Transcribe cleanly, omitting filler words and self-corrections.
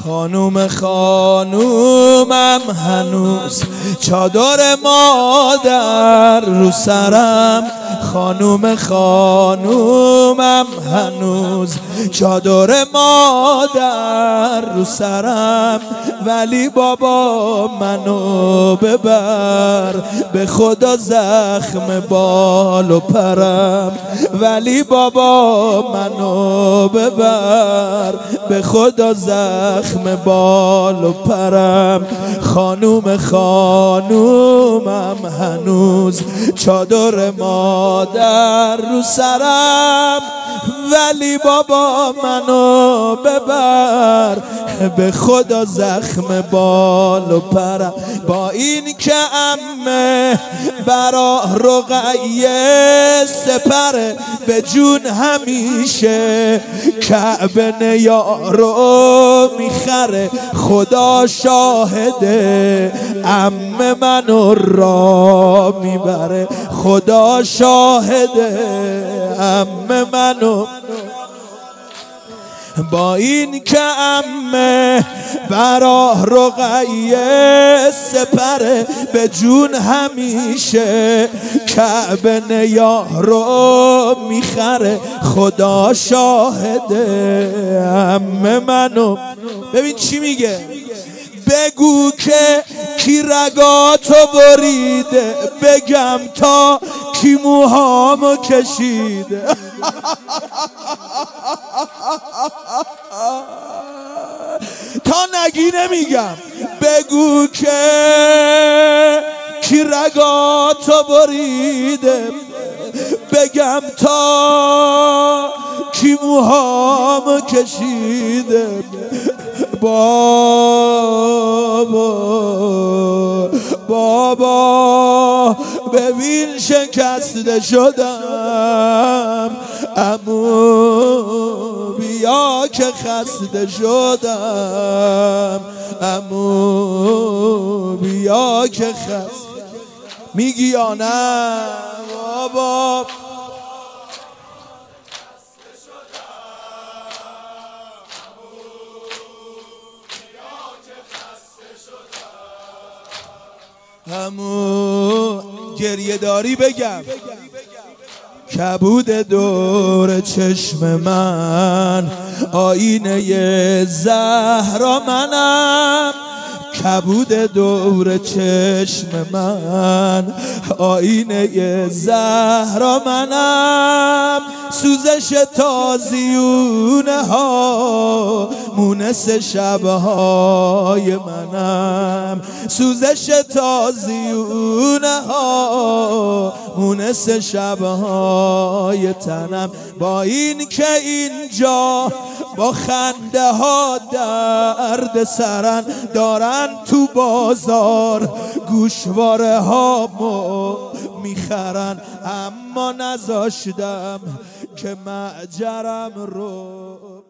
خانومم هنوز چادر مادر رو سرم. خانومم هنوز چادر مادر رو سرم. ولی بابا منو ببر به خدا زخم بال و پرم. ولی بابا منو ببر به خدا زخم بال و پرم. خانومم هنوز چادر مادر رو سرم. ولی بابا منو ببر به خدا زخم بال و پرم. با این که عمه برا رقیه سپره به جون همیشه کعبه نیارو میخره. خدا شاهده عمه منو را میبره. خدا شاهده عمه منو. با این که عمه برا رقیه سپره به جون همیشه کعبه نیارو میخره. خدا شاهده عمه منو. ببین چی میگه، بگو که کی رگاتو بریده بگم تا کی موهامو کشیده. تا نگی نمیگم. بگو که کی رگاتو بریده بگم تا کی موهامو کشیده. بابا ببین شکسته شدم. عمو بیا که خسته شدم. عمو بیا که خسته. میگی یا نه بابا؟ همون گریه داری بگم. کبود دور چشم من آینه زهرا منم. کبود دور چشم من آینه زهرا منم. سوزش تازیونه ها مونس شبهای منم. سوزش تازیونه ها مونس شبهای تنم. با این که اینجا با خنده ها درد سرن دارن تو بازار گوشواره ها میخرن. اما نذاشتم که معجرم رو